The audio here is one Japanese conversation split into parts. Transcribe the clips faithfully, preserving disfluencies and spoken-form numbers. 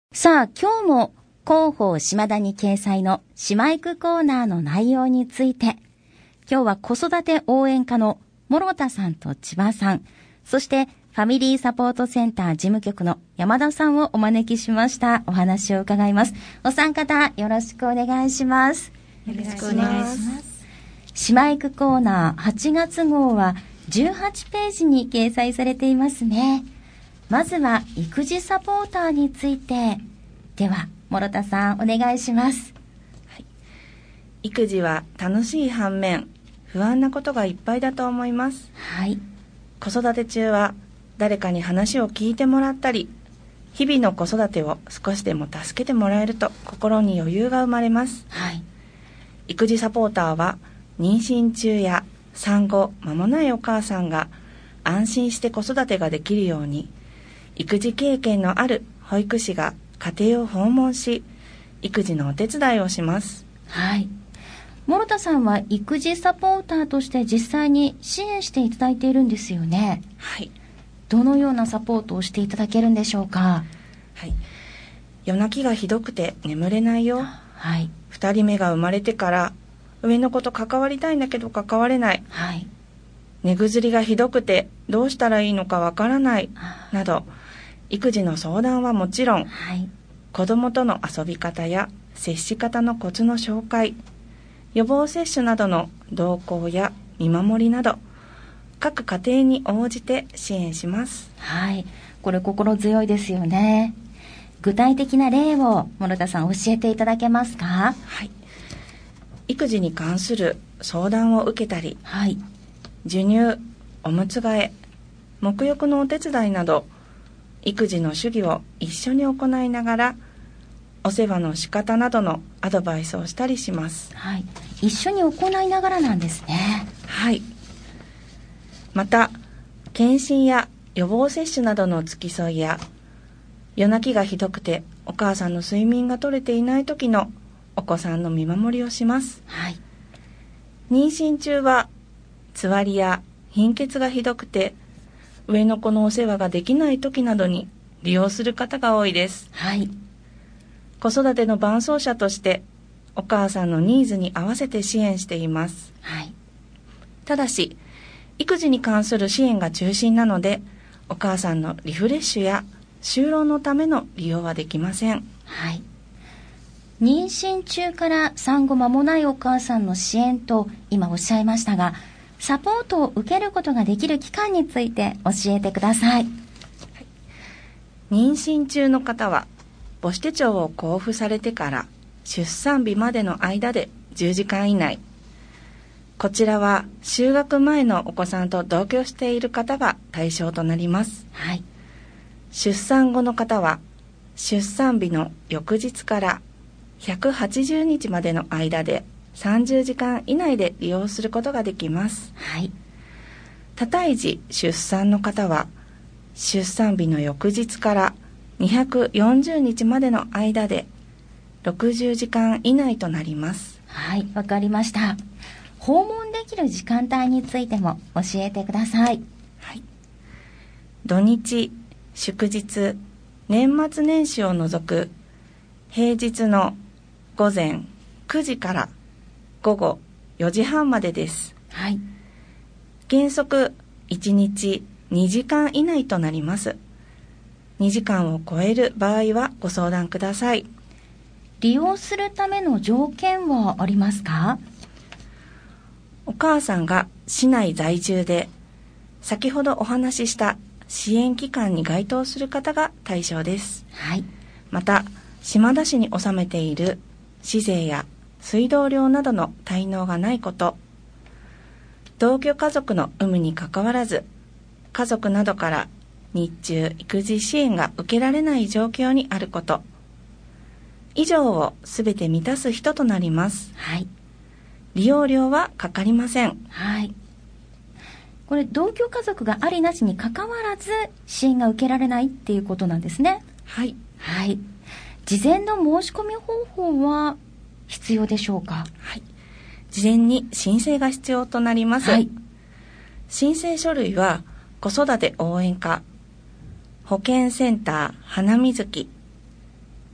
さあ、今日も広報島田に掲載の島育コーナーの内容について、今日は子育て応援課の諸田さんと千葉さん、そしてファミリーサポートセンター事務局の山田さんをお招きしました。お話を伺います。お三方よろしくお願いします。 よろしくお願いします。 島育コーナーはちがつ号はじゅうはちページに掲載されていますね。まずは育児サポーターについて。では諸田さんお願いします。 はい、育児は楽しい反面不安なことがいっぱいだと思います。 はい、 子育て中は誰かに話を聞いてもらったり、日々の子育てを少しでも助けてもらえると心に余裕が生まれます。 はい、 育児サポーターは妊娠中や産後間もないお母さんが安心して子育てができるように、育児経験のある保育士が家庭を訪問し、育児のお手伝いをします。 はい。諸田さんは育児サポーターとして実際に支援していただいているんですよね。 はい。 どのようなサポートをしていただけるんでしょうか。 はい。夜泣きがひどくて眠れないよ。 はい。 二人目が生まれてから上の子と関わりたいんだけど関われない。 はい。 寝ぐずりがひどくてどうしたらいいのかわからないなど、育児の相談はもちろん、 はい、 子どもとの遊び方や接し方のコツの紹介、予防接種などの同行や見守りなど、各家庭に応じて支援します。 はい、これ心強いですよね。具体的な例を諸田さん教えていただけますか。 はい。育児に関する相談を受けたり、 はい、 授乳、おむつ替え、沐浴のお手伝いなど、育児の主義を一緒に行いながら、お世話の仕方などのアドバイスをしたりします。 はい、一緒に行いながらなんですね。 はい。また、検診や予防接種などの付き添いや、夜泣きがひどくてお母さんの睡眠が取れていない時のお子さんの見守りをします。 はい。 妊娠中は、つわりや貧血がひどくて、上の子のお世話ができない時などに利用する方が多いです。 はい。 子育ての伴走者としてお母さんのニーズに合わせて支援しています。 はい。 ただし、育児に関する支援が中心なので、お母さんのリフレッシュや就労のための利用はできません。 はい。妊娠中から産後間もないお母さんの支援と今おっしゃいましたが、サポートを受けることができる期間について教えてください。はい、 妊娠中の方は母子手帳を交付されてから出産日までの間でじゅうじかん以内、こちらは就学前のお子さんと同居している方が対象となります。 はい、 出産後の方は出産日の翌日からひゃくはちじゅうにちまでの間でさんじゅうじかん以内で利用することができます。 はい。 多胎児出産の方は出産日の翌日からにひゃくよんじゅうにちまでの間でろくじゅうじかん以内となります。 はい、わかりました。訪問できる時間帯についても教えてください。 はい。土日、祝日、年末年始を除く平日の午前くじから午後よじはんまでです。 はい。 原則いちにちにじかん以内となります。にじかんを超える場合はご相談ください。 利用するための条件はありますか？ お母さんが市内在住で、先ほどお話しした支援機関に該当する方が対象です。 はい。 また、島田市に納めている市税や水道料などの滞納がないこと、同居家族の有無にかかわらず、家族などから日中育児支援が受けられない状況にあること、以上をすべて満たす人となります。 はい。 利用料はかかりません。 はい。これ同居家族がありなしにかかわらず支援が受けられないっていうことなんですね。 はい。 はい。事前の申し込み方法は必要でしょうか？ はい。事前に申請が必要となります。はい。申請書類は子育て応援課、保健センター花水木、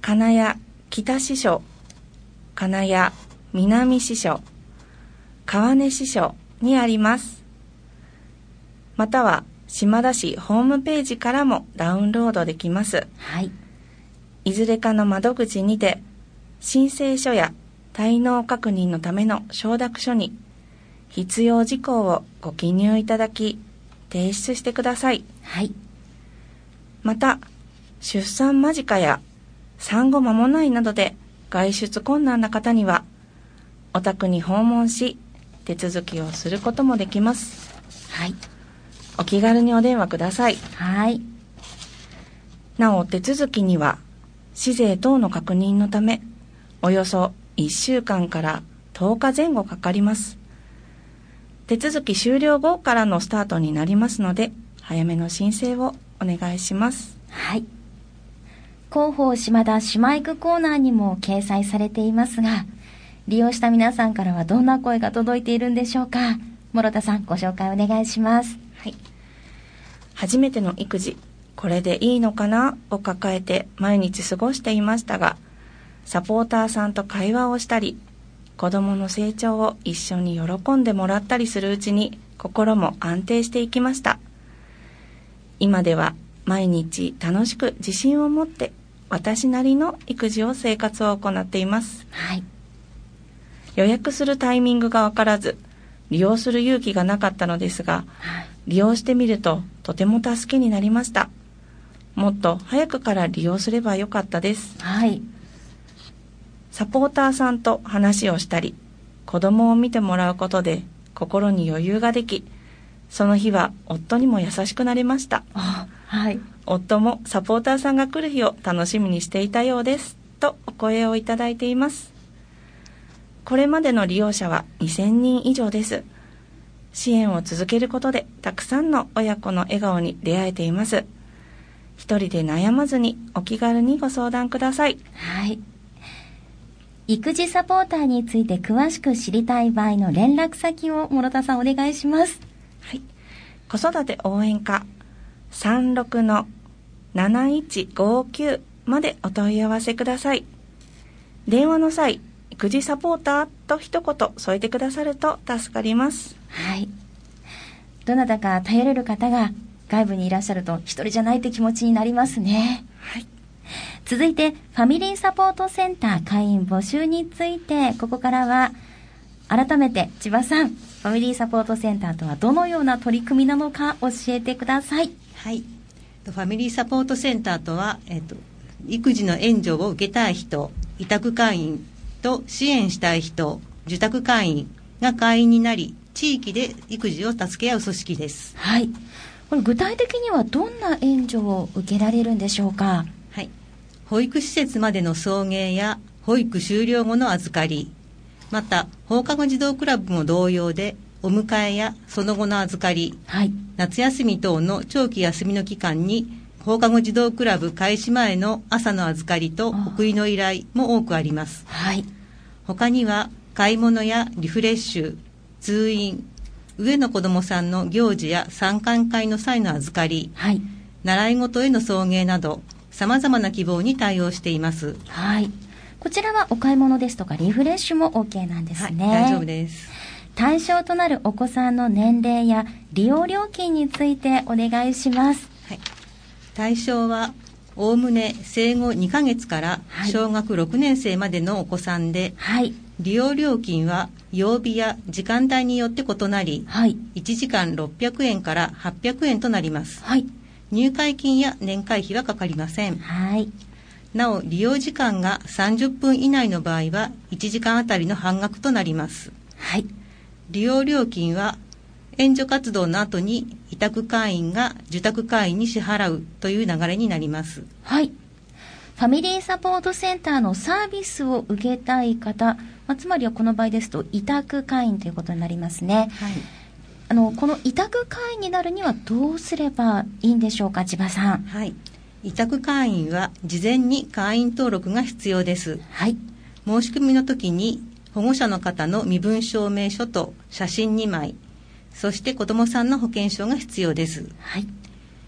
金谷北支所、金谷南支所、川根支所にあります。または島田市ホームページからもダウンロードできます。 はい。 いずれかの窓口にて申請書や滞納確認のための承諾書に必要事項をご記入いただき提出してください。 はい。 また出産間近や産後間もないなどで外出困難な方にはお宅に訪問し手続きをすることもできます。 はい。 お気軽にお電話ください。 はい。 なお手続きには市税等の確認のためおよそいっしゅうかんからとおかぜん後かかります。手続き終了後からのスタートになりますので早めの申請をお願いします。 はい。広報島田姉妹区コーナーにも掲載されていますが、利用した皆さんからはどんな声が届いているんでしょうか。諸田さん、ご紹介お願いします。 はい。初めての育児、これでいいのかなを抱えて毎日過ごしていましたが、サポーターさんと会話をしたり、子どもの成長を一緒に喜んでもらったりするうちに心も安定していきました。今では毎日楽しく自信を持って私なりの育児を生活を行っています。 はい。 予約するタイミングがわからず利用する勇気がなかったのですが、 はい、 利用してみるととても助けになりました。もっと早くから利用すればよかったです。 はい。 サポーターさんと話をしたり子供を見てもらうことで心に余裕ができ、その日は夫にも優しくなりました。 あ、はい。 夫もサポーターさんが来る日を楽しみにしていたようですとお声をいただいています。これまでの利用者はにせんにん以上です。支援を続けることでたくさんの親子の笑顔に出会えています。一人で悩まずにお気軽にご相談ください。 はい。育児サポーターについて詳しく知りたい場合の連絡先を諸田さんお願いします。 はい。子育て応援課 さんろくのなないちごきゅう までお問い合わせください。電話の際、育児サポーターと一言添えてくださると助かります。 はい。どなたか頼れる方が外部にいらっしゃると一人じゃないって気持ちになりますね。 はい。 続いてファミリーサポートセンター会員募集について、ここからは改めて千葉さん、ファミリーサポートセンターとはどのような取り組みなのか教えてください。 はい。ファミリーサポートセンターとは、えっと、育児の援助を受けたい人、委託会員と支援したい人、受託会員が会員になり、地域で育児を助け合う組織です。 はい。これ具体的にはどんな援助を受けられるんでしょうか。 はい。保育施設までの送迎や保育終了後の預かり、また放課後児童クラブも同様でお迎えやその後の預かり、 はい、 夏休み等の長期休みの期間に放課後児童クラブ開始前の朝の預かりと送りの依頼も多くあります。 はい、 他には買い物やリフレッシュ、通院、上の子どもさんの行事や参観会の際の預かり、 はい、 習い事への送迎などさまざまな希望に対応しています。 はい、こちらはお買い物ですとかリフレッシュも OK なんですね。 はい、大丈夫です。 対象となるお子さんの年齢や利用料金についてお願いします。 はい、対象はおおむね生後にかげつから小学ろくねん生までのお子さんで、 はい、 利用料金は曜日や時間帯によって異なり、 はい、 いちじかんろっぴゃくえんからはっぴゃくえんとなります。 はい、 入会金や年会費はかかりません。 はい、 なお利用時間がさんじゅっぷん以内の場合はいちじかんあたりの半額となります。 はい、 利用料金は援助活動の後に委託会員が受託会員に支払うという流れになります。 はい。ファミリーサポートセンターのサービスを受けたい方、まあ、つまりはこの場合ですと委託会員ということになりますね。 はい。 あのこの委託会員になるにはどうすればいいんでしょうか、千葉さん。 はい。委託会員は事前に会員登録が必要です。 はい。 申し込みの時に保護者の方の身分証明書と写真にまい、そして子どもさんの保険証が必要です。 はい。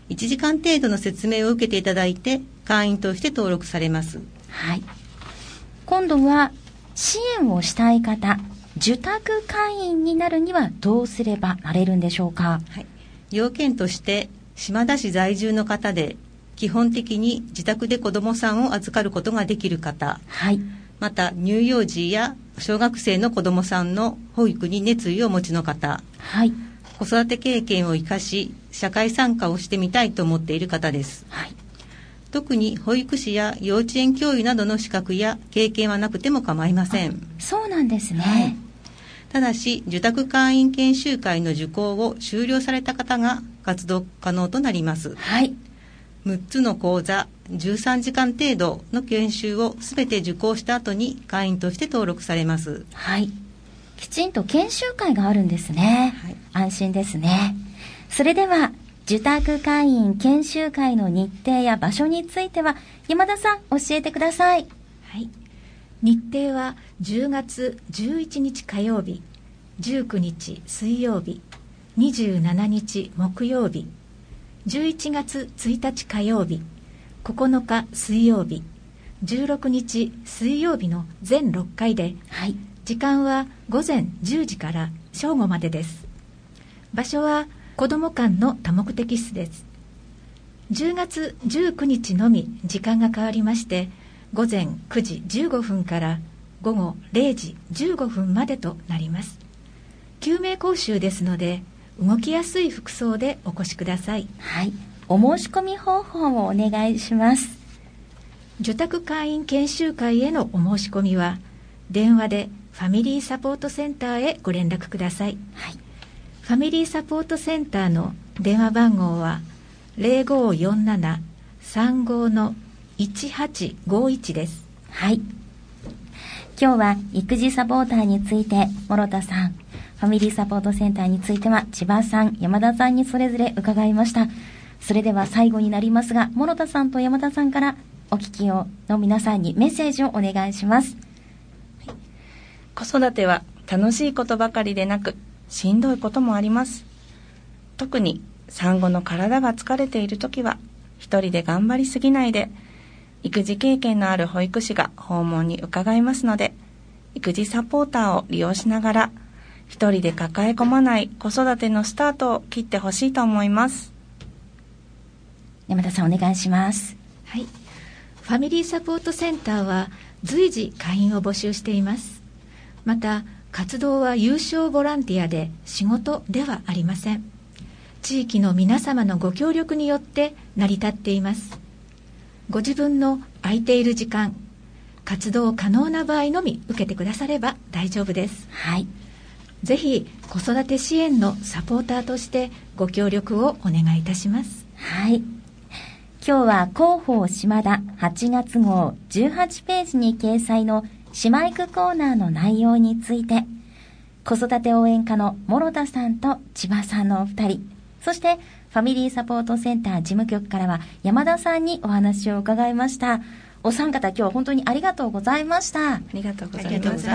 いちじかん程度の説明を受けていただいて会員として登録されます。 はい。今度は支援をしたい方、受託会員になるにはどうすればなれるんでしょうか。 はい、要件として島田市在住の方で基本的に自宅で子どもさんを預かることができる方、 はい、 また乳幼児や小学生の子どもさんの保育に熱意をお持ちの方、 はい、 子育て経験を生かし社会参加をしてみたいと思っている方です。 はい、 特に保育士や幼稚園教諭などの資格や経験はなくても構いません。 そうなんですね。 はい、ただし受託会員研修会の受講を終了された方が活動可能となります。 はい、 むっつの講座じゅうさんじかん程度の研修をすべて受講した後に会員として登録されます。 はい、きちんと研修会があるんですね。はい、安心ですね。それでは受託会員研修会の日程や場所については山田さん教えてください。 はい、日程はじゅうがつじゅういちにち火曜日、じゅうくにち水曜日、にじゅうしちにち木曜日、じゅういちがつついたち火曜日、ここのか水曜日、じゅうろくにち水曜日の全ろっかいで、はい、時間はごぜんじゅうじから正午までです。場所は子ども館の多目的室です。じゅうがつじゅうくにちのみ時間が変わりまして、ごぜんくじじゅうごふんからごごれいじじゅうごふんまでとなります。救命講習ですので動きやすい服装でお越しください。 はい、お申し込み方法をお願いします。 受託会員研修会へのお申し込みは電話でファミリーサポートセンターへご連絡ください。はい、ファミリーサポートセンターの電話番号は ゼロごよんななさんごのいちはちごいち です。 はい、今日は育児サポーターについて諸田さん、ファミリーサポートセンターについては千葉さん、山田さんにそれぞれ伺いました。それでは最後になりますが、諸田さんと山田さんからお聞きをの皆さんにメッセージをお願いします。 はい、子育ては楽しいことばかりでなくしんどいこともあります。特に産後の体が疲れているときは一人で頑張りすぎないで、育児経験のある保育士が訪問に伺いますので、育児サポーターを利用しながら一人で抱え込まない子育てのスタートを切ってほしいと思います。 山田さんお願いします。 はい、ファミリーサポートセンターは随時会員を募集しています。また活動は有償ボランティアで仕事ではありません。地域の皆様のご協力によって成り立っています。ご自分の空いている時間、活動可能な場合のみ受けてくだされば大丈夫です。 はい、 ぜひ子育て支援のサポーターとしてご協力をお願いいたします。 はい、今日は広報島田はちがつ号じゅうはちページに掲載の姉妹区コーナーの内容について、子育て応援課の諸田さんと千葉さんのお二人、そしてファミリーサポートセンター事務局からは山田さんにお話を伺いました。お三方今日は本当にありがとうございました。 ありがとうございました。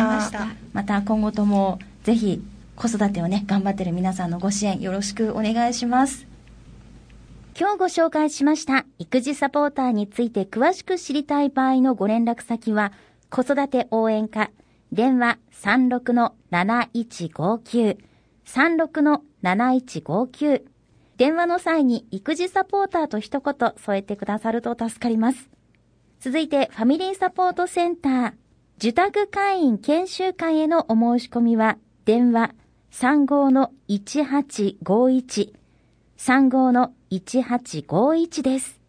また今後ともぜひ子育てをね頑張っている皆さんのご支援よろしくお願いします。今日ご紹介しました育児サポーターについて詳しく知りたい場合のご連絡先は子育て応援課、電話 さんろくのなないちごきゅう さんろくのなないちごきゅう、電話の際に育児サポーターと一言添えてくださると助かります。続いてファミリーサポートセンター受託会員研修会へのお申し込みは電話 さんごのいちはちごいち さんごのいちはちごいちです。